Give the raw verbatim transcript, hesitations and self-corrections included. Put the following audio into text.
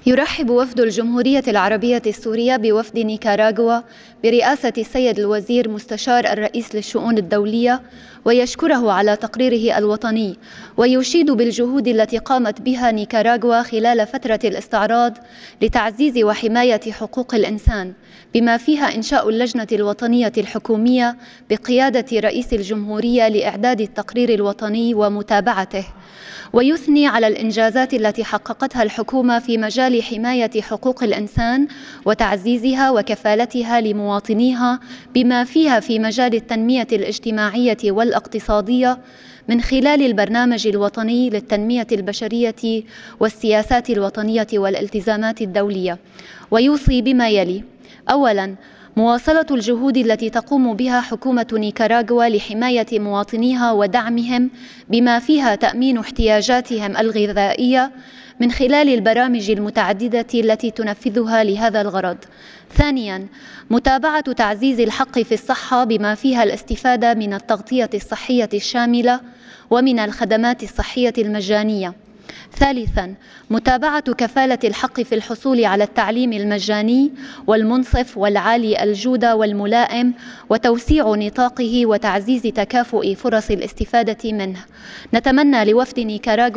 يرحب وفد الجمهورية العربية السورية بوفد نيكاراغوا برئاسة السيد الوزير مستشار الرئيس للشؤون الدولية، ويشكره على تقريره الوطني، ويشيد بالجهود التي قامت بها نيكاراغوا خلال فترة الاستعراض لتعزيز وحماية حقوق الإنسان، بما فيها إنشاء اللجنة الوطنية الحكومية بقيادة رئيس الجمهورية لإعداد التقرير الوطني ومتابعته. ويثني على الإنجازات التي حققتها الحكومة في مجال حماية حقوق الإنسان وتعزيزها وكفالتها لمواطنيها، بما فيها في مجال التنمية الاجتماعية والاقتصادية من خلال البرنامج الوطني للتنمية البشرية والسياسات الوطنية والالتزامات الدولية. ويوصي بما يلي: أولاً، مواصلة الجهود التي تقوم بها حكومة نيكاراغوا لحماية مواطنيها ودعمهم، بما فيها تأمين احتياجاتهم الغذائية من خلال البرامج المتعددة التي تنفذها لهذا الغرض. ثانياً، متابعة تعزيز الحق في الصحة بما فيها الاستفادة من التغطية الصحية الشاملة ومن الخدمات الصحية المجانية. ثالثاً، متابعة كفالة الحق في الحصول على التعليم المجاني والمنصف والعالي الجودة والملائم، وتوسيع نطاقه وتعزيز تكافؤ فرص الاستفادة منه. نتمنى لوفد نيكاراغوا